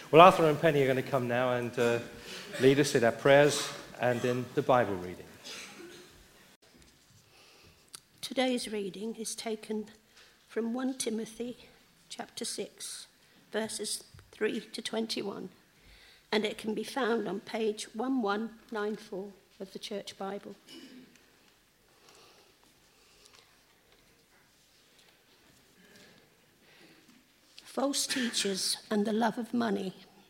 Well, Arthur and Penny are going to come now and lead us in our prayers and in the Bible reading. Today's reading is taken from 1 Timothy chapter 6, verses 3 to 21, and it can be found on page 1194 of the Church Bible. False teachers and the love of money.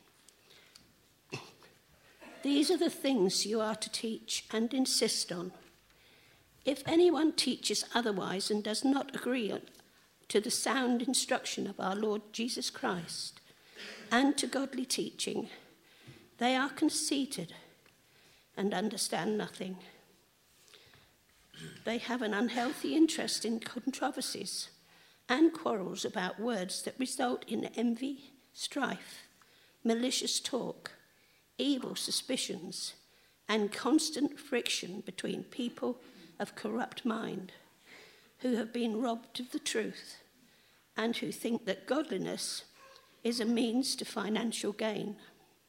These are the things you are to teach and insist on. If anyone teaches otherwise and does not agree to the sound instruction of our Lord Jesus Christ and to godly teaching, they are conceited and understand nothing. They have an unhealthy interest in controversies and quarrels about words that result in envy, strife, malicious talk, evil suspicions, and constant friction between people of corrupt mind, who have been robbed of the truth and who think that godliness is a means to financial gain.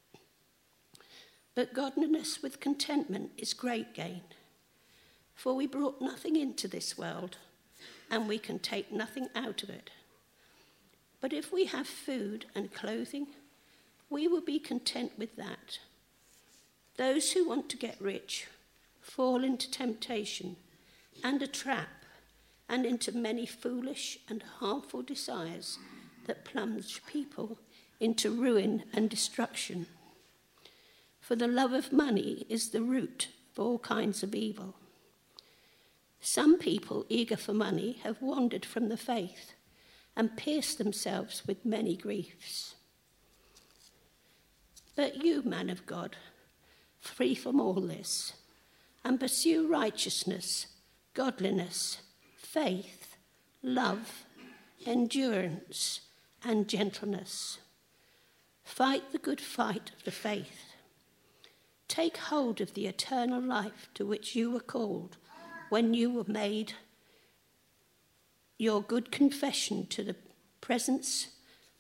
But godliness with contentment is great gain, for we brought nothing into this world, and we can take nothing out of it. But if we have food and clothing, we will be content with that. Those who want to get rich fall into temptation and a trap and into many foolish and harmful desires that plunge people into ruin and destruction. For the love of money is the root of all kinds of evil. Some people eager for money have wandered from the faith and pierced themselves with many griefs. But you, man of God, free from all this, and pursue righteousness, godliness, faith, love, endurance, and gentleness. Fight the good fight of the faith. Take hold of the eternal life to which you were called when you were made your good confession to the presence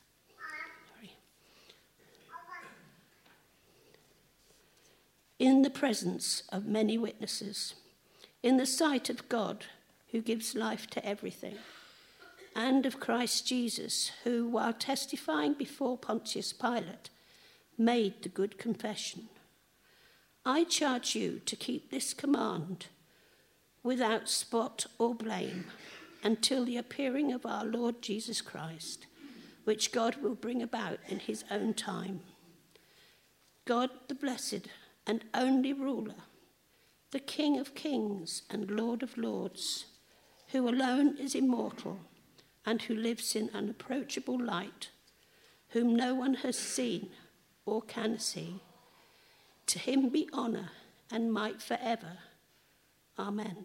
in the presence of many witnesses, in the sight of God, who gives life to everything, and of Christ Jesus, who, while testifying before Pontius Pilate, made the good confession. I charge you to keep this command without spot or blame until the appearing of our Lord Jesus Christ, which God will bring about in his own time. God, the blessed and only ruler, the King of kings and Lord of lords, who alone is immortal and who lives in unapproachable light, whom no one has seen or can see, to him be honour and might forever. Amen.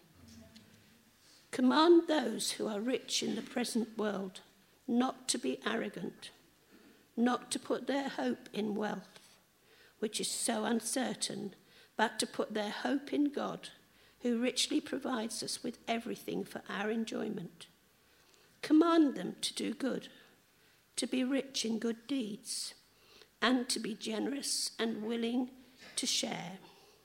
Command those who are rich in the present world not to be arrogant, not to put their hope in wealth, which is so uncertain, but to put their hope in God, who richly provides us with everything for our enjoyment. Command them to do good, to be rich in good deeds, and to be generous and willing to share.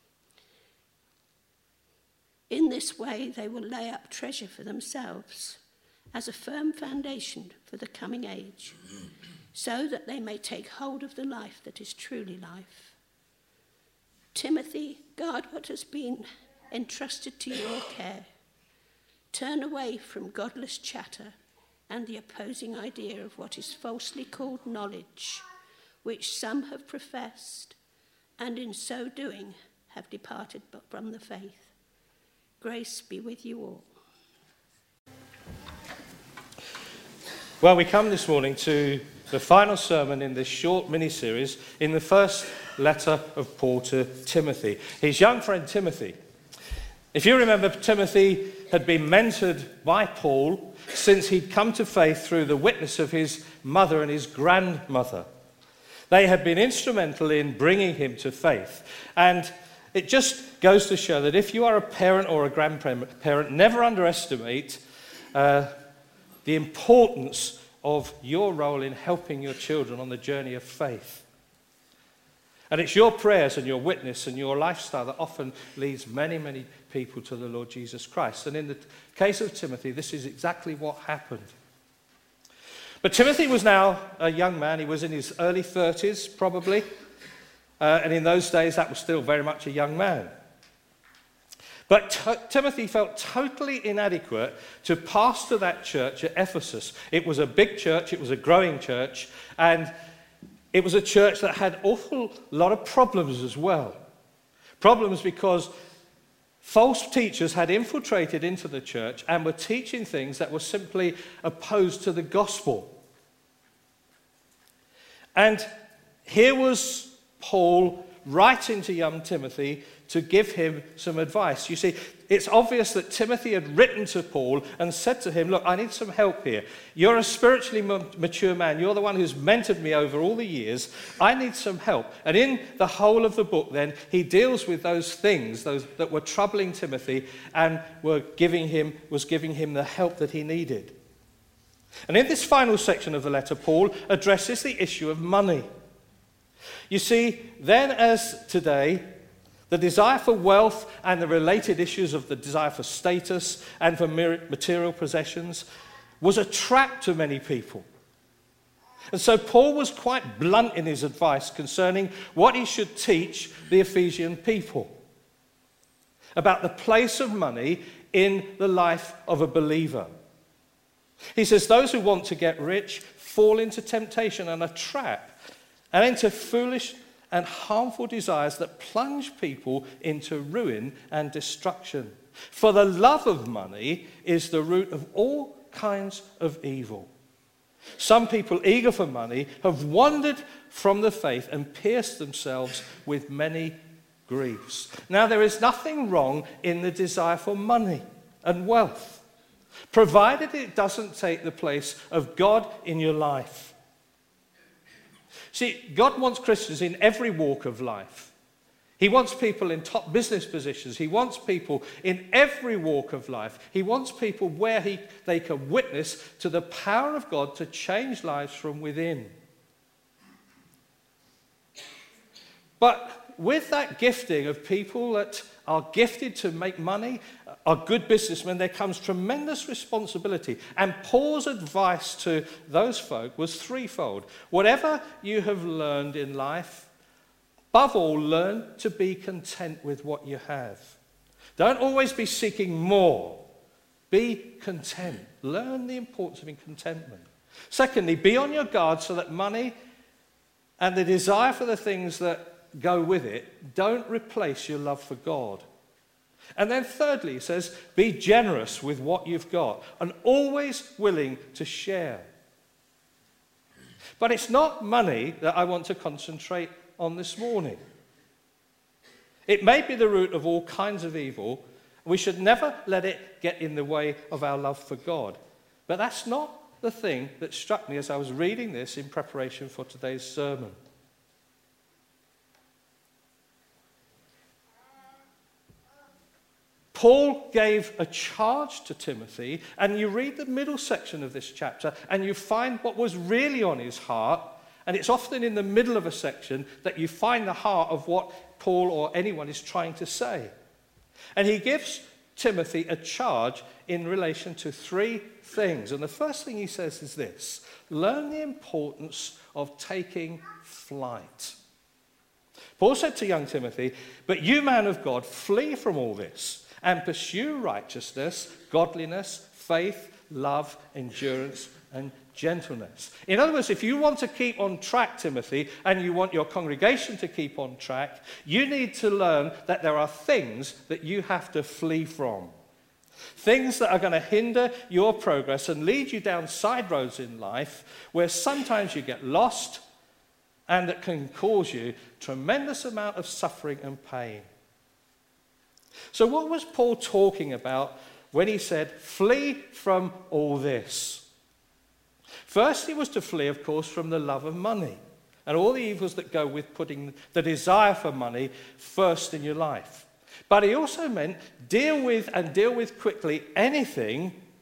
In this way, they will lay up treasure for themselves as a firm foundation for the coming age, so that they may take hold of the life that is truly life. Timothy, guard what has been entrusted to your care. Turn away from godless chatter and the opposing idea of what is falsely called knowledge, which some have professed, and in so doing have departed from the faith. Grace be with you all. Well, we come this morning to the final sermon in this short mini-series in the first letter of Paul to Timothy, his young friend Timothy. If you remember, Timothy had been mentored by Paul since he'd come to faith through the witness of his mother and his grandmother. They had been instrumental in bringing him to faith. And it just goes to show that if you are a parent or a grandparent, never underestimate the importance of your role in helping your children on the journey of faith. And it's your prayers and your witness and your lifestyle that often leads many, many people to the Lord Jesus Christ. And in the case of Timothy, this is exactly what happened. But Timothy was now a young man. He was in his early 30s, probably. And in those days, that was still very much a young man. But Timothy felt totally inadequate to pastor that church at Ephesus. It was a big church, it was a growing church, and it was a church that had an awful lot of problems as well. Problems because false teachers had infiltrated into the church and were teaching things that were simply opposed to the gospel. And here was Paul writing to young Timothy to give him some advice. You see, it's obvious that Timothy had written to Paul and said to him, look, I need some help here. You're a spiritually mature man. You're the one who's mentored me over all the years. I need some help. And in the whole of the book then, he deals with those things, those that were troubling Timothy and was giving him the help that he needed. And in this final section of the letter, Paul addresses the issue of money. You see, then as today, the desire for wealth and the related issues of the desire for status and for material possessions was a trap to many people. And so Paul was quite blunt in his advice concerning what he should teach the Ephesian people about the place of money in the life of a believer. He says those who want to get rich fall into temptation and a trap and into foolish and harmful desires that plunge people into ruin and destruction. For the love of money is the root of all kinds of evil. Some people eager for money have wandered from the faith and pierced themselves with many griefs. Now, there is nothing wrong in the desire for money and wealth, provided it doesn't take the place of God in your life. See, God wants Christians in every walk of life. He wants people in top business positions. He wants people in every walk of life. He wants people where they can witness to the power of God to change lives from within. But with that gifting of people that are gifted to make money, are good businessmen, there comes tremendous responsibility. And Paul's advice to those folk was threefold. Whatever you have learned in life, above all, learn to be content with what you have. Don't always be seeking more. Be content. Learn the importance of contentment. Secondly, be on your guard so that money and the desire for the things that go with it don't replace your love for God. And then thirdly, he says, be generous with what you've got and always willing to share. But it's not money that I want to concentrate on this morning. It may be the root of all kinds of evil. We should never let it get in the way of our love for God. But that's not the thing that struck me as I was reading this in preparation for today's sermon. Paul gave a charge to Timothy, and you read the middle section of this chapter, and you find what was really on his heart, and it's often in the middle of a section that you find the heart of what Paul or anyone is trying to say. And he gives Timothy a charge in relation to three things. And the first thing he says is this: learn the importance of taking flight. Paul said to young Timothy, but you, man of God, flee from all this and pursue righteousness, godliness, faith, love, endurance, and gentleness. In other words, if you want to keep on track, Timothy, and you want your congregation to keep on track, you need to learn that there are things that you have to flee from. Things that are going to hinder your progress and lead you down side roads in life where sometimes you get lost and that can cause you tremendous amount of suffering and pain. So what was Paul talking about when he said, flee from all this? First, he was to flee, of course, from the love of money and all the evils that go with putting the desire for money first in your life. But he also meant deal with quickly anything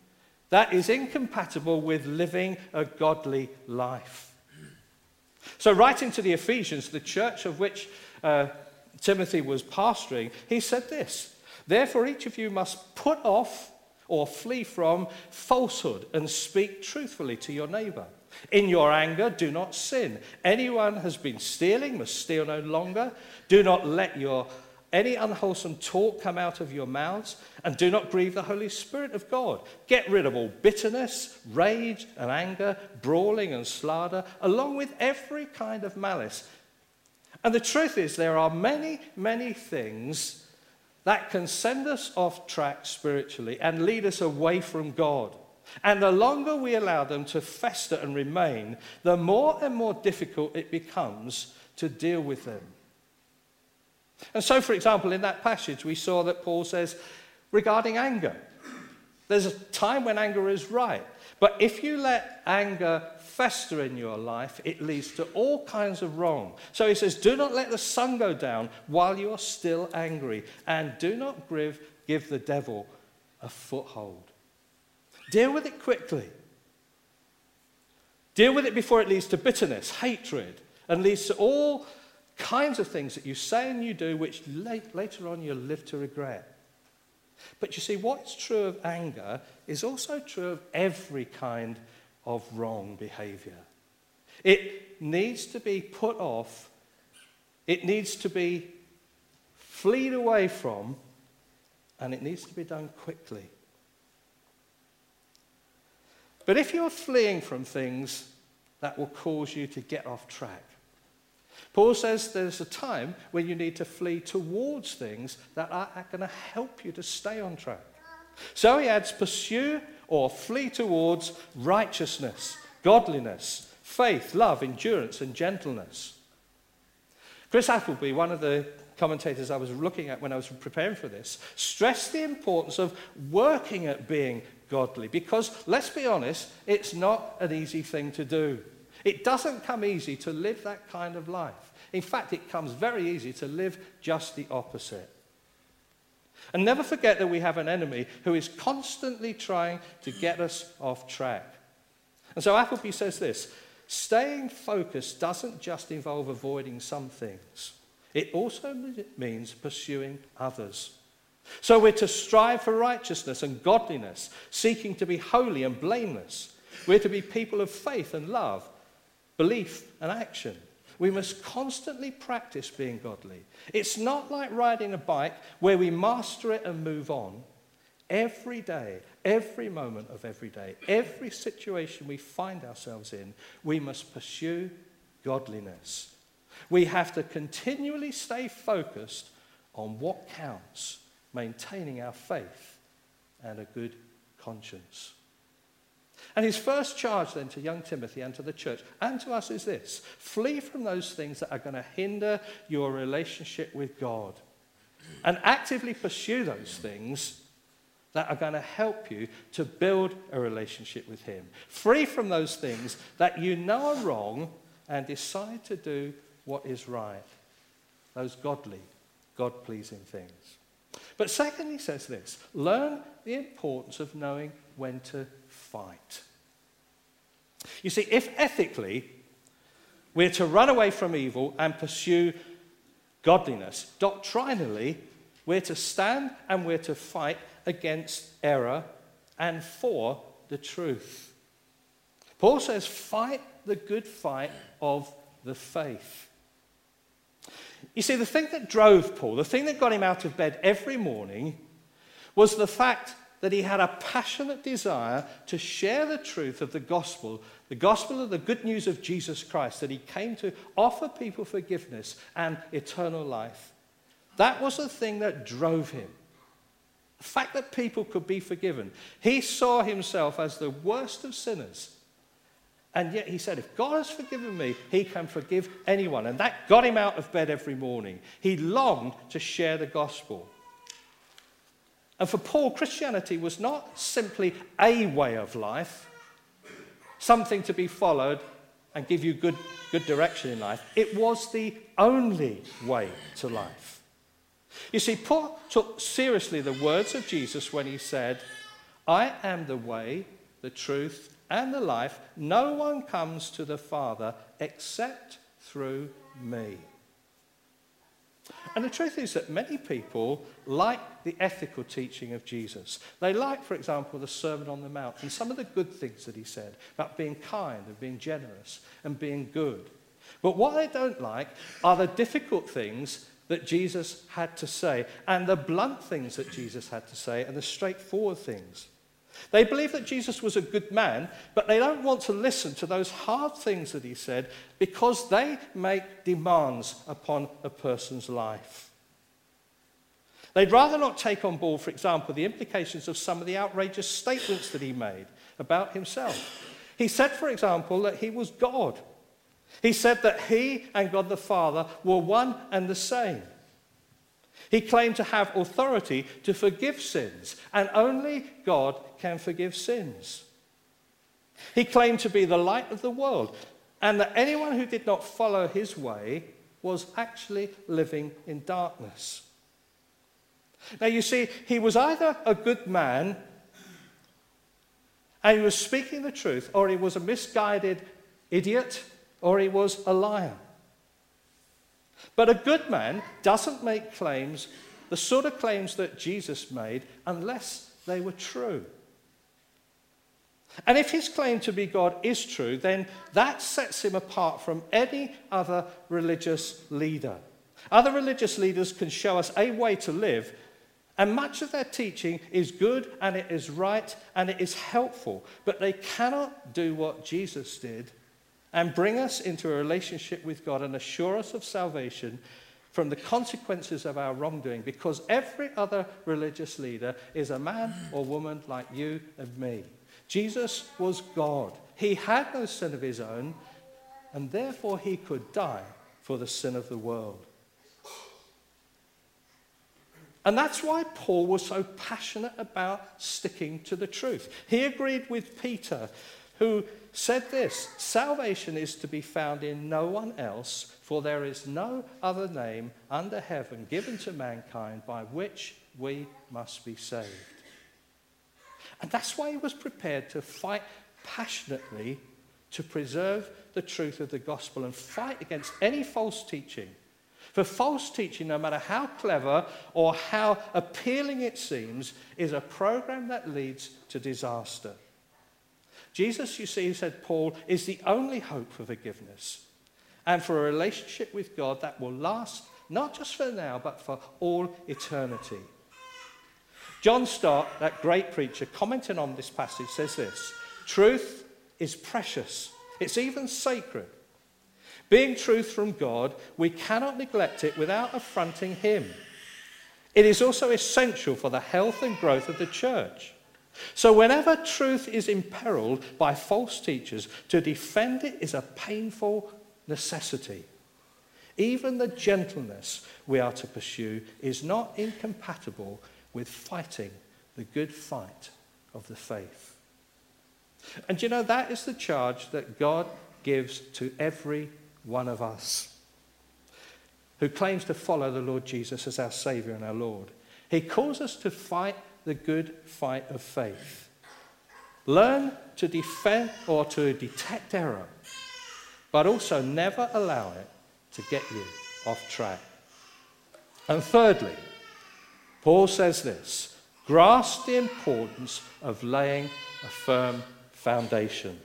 That is incompatible with living a godly life. So writing to the Ephesians, the church of which Timothy was pastoring, he said this: "Therefore each of you must put off or flee from falsehood and speak truthfully to your neighbor. In your anger, do not sin. Anyone has been stealing must steal no longer. Do not let any unwholesome talk come out of your mouths, and do not grieve the Holy Spirit of God. Get rid of all bitterness, rage and anger, brawling and slander, along with every kind of malice." And the truth is, there are many, many things that can send us off track spiritually and lead us away from God. And the longer we allow them to fester and remain, the more and more difficult it becomes to deal with them. And so, for example, in that passage, we saw that Paul says regarding anger, there's a time when anger is right. But if you let anger fester in your life, it leads to all kinds of wrong. So he says, do not let the sun go down while you are still angry, and do not give the devil a foothold. Deal with it quickly. Deal with it before it leads to bitterness, hatred, and leads to all kinds of things that you say and you do which later on you'll live to regret. But you see, what's true of anger is also true of every kind of wrong behavior. It needs to be put off. It needs to be fleed away from, and it needs to be done quickly. But if you're fleeing from things that will cause you to get off track, Paul says there's a time when you need to flee towards things that are going to help you to stay on track. So he adds, pursue or flee towards righteousness, godliness, faith, love, endurance, and gentleness. Chris Appleby, one of the commentators I was looking at when I was preparing for this, stressed the importance of working at being godly, because, let's be honest, it's not an easy thing to do. It doesn't come easy to live that kind of life. In fact, it comes very easy to live just the opposite. And never forget that we have an enemy who is constantly trying to get us off track. And so Appleby says this: staying focused doesn't just involve avoiding some things. It also means pursuing others. So we're to strive for righteousness and godliness, seeking to be holy and blameless. We're to be people of faith and love, belief and action. We must constantly practice being godly. It's not like riding a bike where we master it and move on. Every day, every moment of every day, every situation we find ourselves in, we must pursue godliness. We have to continually stay focused on what counts, maintaining our faith and a good conscience. And his first charge then to young Timothy and to the church and to us is this: flee from those things that are going to hinder your relationship with God, and actively pursue those things that are going to help you to build a relationship with him. Free from those things that you know are wrong and decide to do what is right. Those godly, God-pleasing things. But second, he says this: learn the importance of knowing when to fight. You see, if ethically we're to run away from evil and pursue godliness, doctrinally we're to stand and we're to fight against error and for the truth. Paul says, fight the good fight of the faith. You see, the thing that drove Paul, the thing that got him out of bed every morning, was the fact that he had a passionate desire to share the truth of the gospel of the good news of Jesus Christ, that he came to offer people forgiveness and eternal life. That was the thing that drove him. The fact that people could be forgiven. He saw himself as the worst of sinners. And yet he said, if God has forgiven me, he can forgive anyone. And that got him out of bed every morning. He longed to share the gospel. And for Paul, Christianity was not simply a way of life, something to be followed and give you good direction in life. It was the only way to life. You see, Paul took seriously the words of Jesus when he said, I am the way, the truth, and the life. No one comes to the Father except through me. And the truth is that many people like the ethical teaching of Jesus. They like, for example, the Sermon on the Mount and some of the good things that he said about being kind and being generous and being good. But what they don't like are the difficult things that Jesus had to say, and the blunt things that Jesus had to say, and the straightforward things. They believe that Jesus was a good man, but they don't want to listen to those hard things that he said because they make demands upon a person's life. They'd rather not take on board, for example, the implications of some of the outrageous statements that he made about himself. He said, for example, that he was God. He said that he and God the Father were one and the same. He claimed to have authority to forgive sins, and only God can forgive sins. He claimed to be the light of the world, and that anyone who did not follow his way was actually living in darkness. Now you see, he was either a good man and he was speaking the truth, or he was a misguided idiot, or he was a liar. But a good man doesn't make claims, the sort of claims that Jesus made, unless they were true. And if his claim to be God is true, then that sets him apart from any other religious leader. Other religious leaders can show us a way to live, and much of their teaching is good and it is right and it is helpful, but they cannot do what Jesus did and bring us into a relationship with God and assure us of salvation from the consequences of our wrongdoing, because every other religious leader is a man or woman like you and me. Jesus was God. He had no sin of his own, and therefore he could die for the sin of the world. And that's why Paul was so passionate about sticking to the truth. He agreed with Peter, who said this: salvation is to be found in no one else, for there is no other name under heaven given to mankind by which we must be saved. And that's why he was prepared to fight passionately to preserve the truth of the gospel and fight against any false teaching. For false teaching, no matter how clever or how appealing it seems, is a program that leads to disaster. Jesus, you see, said Paul, is the only hope for forgiveness and for a relationship with God that will last not just for now, but for all eternity. John Stott, that great preacher, commenting on this passage, says this: truth is precious. It's even sacred. Being truth from God, we cannot neglect it without affronting him. It is also essential for the health and growth of the church. So whenever truth is imperiled by false teachers, to defend it is a painful necessity. Even the gentleness we are to pursue is not incompatible with fighting the good fight of the faith. And you know, that is the charge that God gives to every one of us who claims to follow the Lord Jesus as our Saviour and our Lord. He calls us to fight the good fight of faith. Learn to defend or to detect error, but also never allow it to get you off track. And thirdly, Paul says this: grasp the importance of laying a firm foundation.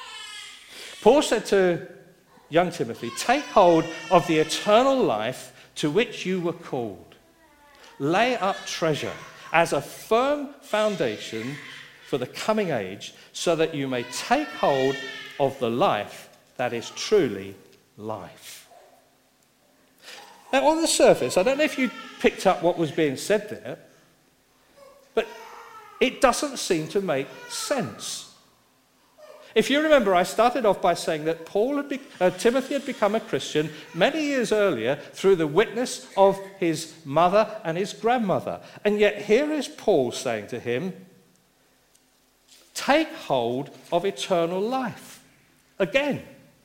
Paul said to young Timothy, take hold of the eternal life to which you were called. Lay up treasure as a firm foundation for the coming age, so that you may take hold of the life that is truly life. Now, on the surface, I don't know if you picked up what was being said there, but it doesn't seem to make sense. If you remember, I started off by saying that Timothy had become a Christian many years earlier through the witness of his mother and his grandmother. And yet here is Paul saying to him, take hold of eternal life. Again.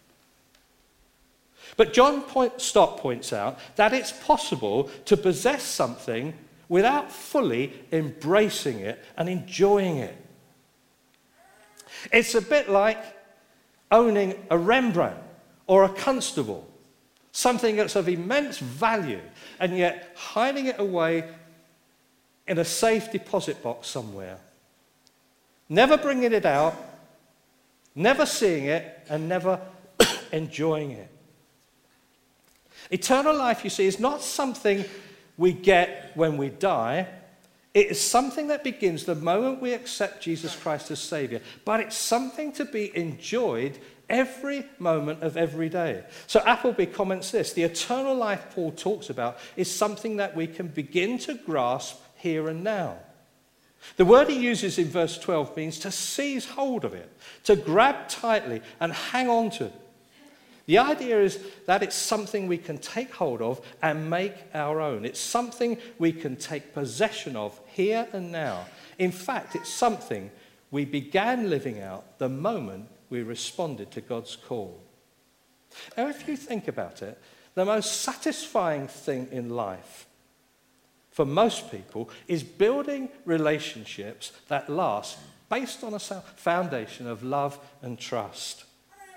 But John Stott points out that it's possible to possess something without fully embracing it and enjoying it. It's a bit like owning a Rembrandt or a Constable, something that's of immense value, and yet hiding it away in a safe deposit box somewhere. Never bringing it out, never seeing it, and never enjoying it. Eternal life, you see, is not something we get when we die. It is something that begins the moment we accept Jesus Christ as Saviour. But it's something to be enjoyed every moment of every day. So Appleby comments this: the eternal life Paul talks about is something that we can begin to grasp here and now. The word he uses in verse 12 means to seize hold of it, to grab tightly and hang on to it. The idea is that it's something we can take hold of and make our own. It's something we can take possession of here and now. In fact, it's something we began living out the moment we responded to God's call. Now, if you think about it, the most satisfying thing in life for most people is building relationships that last based on a foundation of love and trust.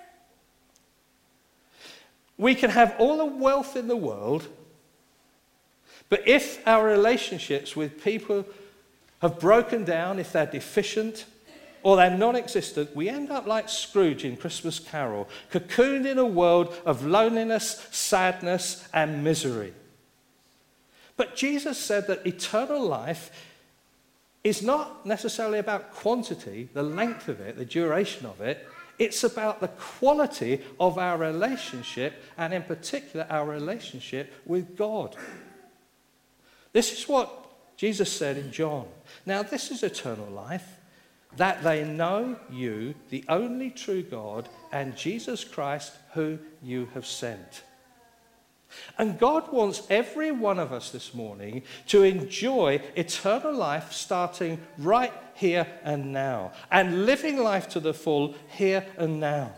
We can have all the wealth in the world, but if our relationships with people have broken down, if they're deficient or they're non-existent, we end up like Scrooge in Christmas Carol, cocooned in a world of loneliness, sadness, and misery. But Jesus said that eternal life is not necessarily about quantity, the length of it, the duration of it. It's about the quality of our relationship, and in particular, our relationship with God. This is what Jesus said in John. Now, this is eternal life, that they know you, the only true God, and Jesus Christ, who you have sent. And God wants every one of us this morning to enjoy eternal life starting right here and now, and living life to the full here and now.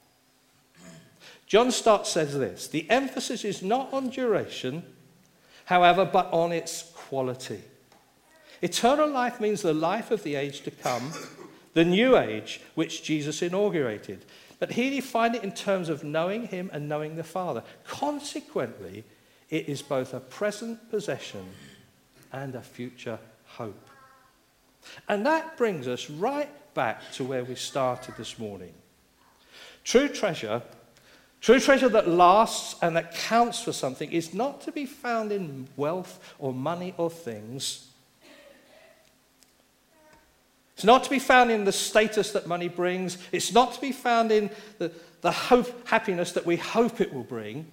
John Stott says this: the emphasis is not on duration, however, but on its quality. Eternal life means the life of the age to come, the new age which Jesus inaugurated. But he defined it in terms of knowing him and knowing the Father. Consequently, it is both a present possession and a future hope. And that brings us right back to where we started this morning. True treasure that lasts and that counts for something, is not to be found in wealth or money or things. It's not to be found in the status that money brings. It's not to be found in the happiness that we hope it will bring.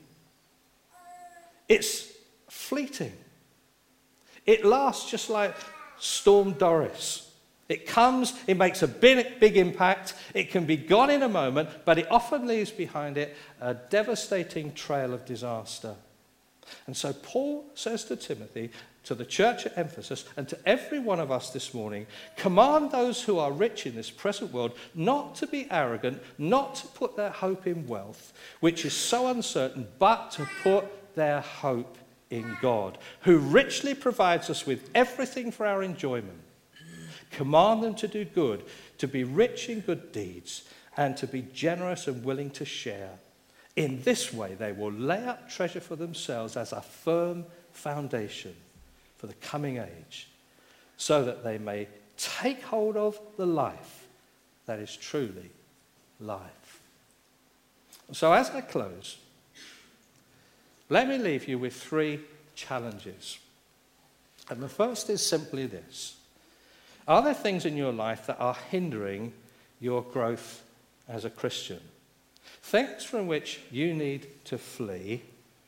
It's fleeting. It lasts just like Storm Doris. It comes, it makes a big impact, it can be gone in a moment, but it often leaves behind it a devastating trail of disaster. And so Paul says to Timothy, to the church at Ephesus, and to every one of us this morning, command those who are rich in this present world not to be arrogant, not to put their hope in wealth, which is so uncertain, but to put their hope in God, who richly provides us with everything for our enjoyment. Command them to do good, to be rich in good deeds, and to be generous and willing to share. In this way, they will lay up treasure for themselves as a firm foundation for the coming age, so that they may take hold of the life that is truly life. So as I close, let me leave you with 3 challenges. And the first is simply this: are there things in your life that are hindering your growth as a Christian? Things from which you need to flee.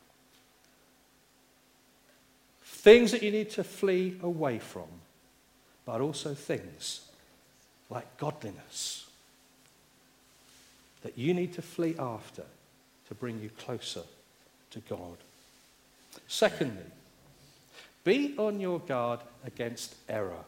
Things that you need to flee away from, but also things like godliness that you need to flee after to bring you closer to God. Secondly, be on your guard against error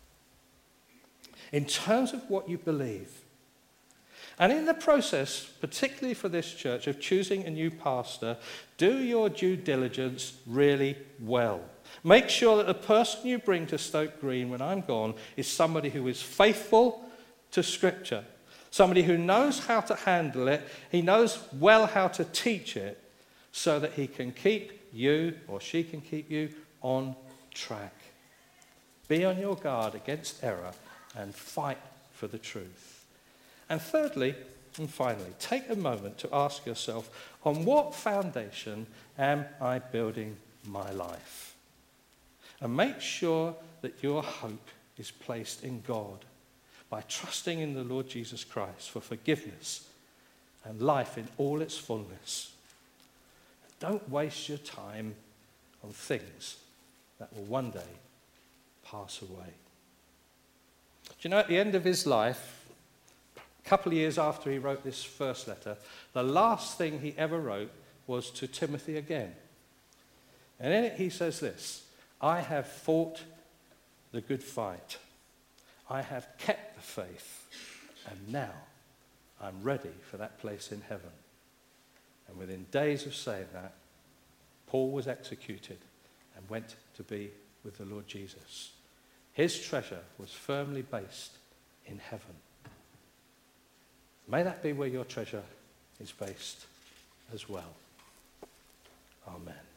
in terms of what you believe. And in the process, particularly for this church, of choosing a new pastor, do your due diligence really well. Make sure that the person you bring to Stoke Green when I'm gone is somebody who is faithful to Scripture, Somebody who knows how to handle it, he knows well how to teach it, so that he can keep you, or she can keep you, on track. Be on your guard against error and fight for the truth. And thirdly, and finally, take a moment to ask yourself, on what foundation am I building my life? And make sure that your hope is placed in God by trusting in the Lord Jesus Christ for forgiveness and life in all its fullness. Don't waste your time on things that will one day pass away. Do you know, at the end of his life, a couple of years after he wrote this first letter, the last thing he ever wrote was to Timothy again. And in it he says this: I have fought the good fight. I have kept the faith. And now I'm ready for that place in heaven. And within days of saying that, Paul was executed and went to be with the Lord Jesus. His treasure was firmly based in heaven. May that be where your treasure is based as well. Amen.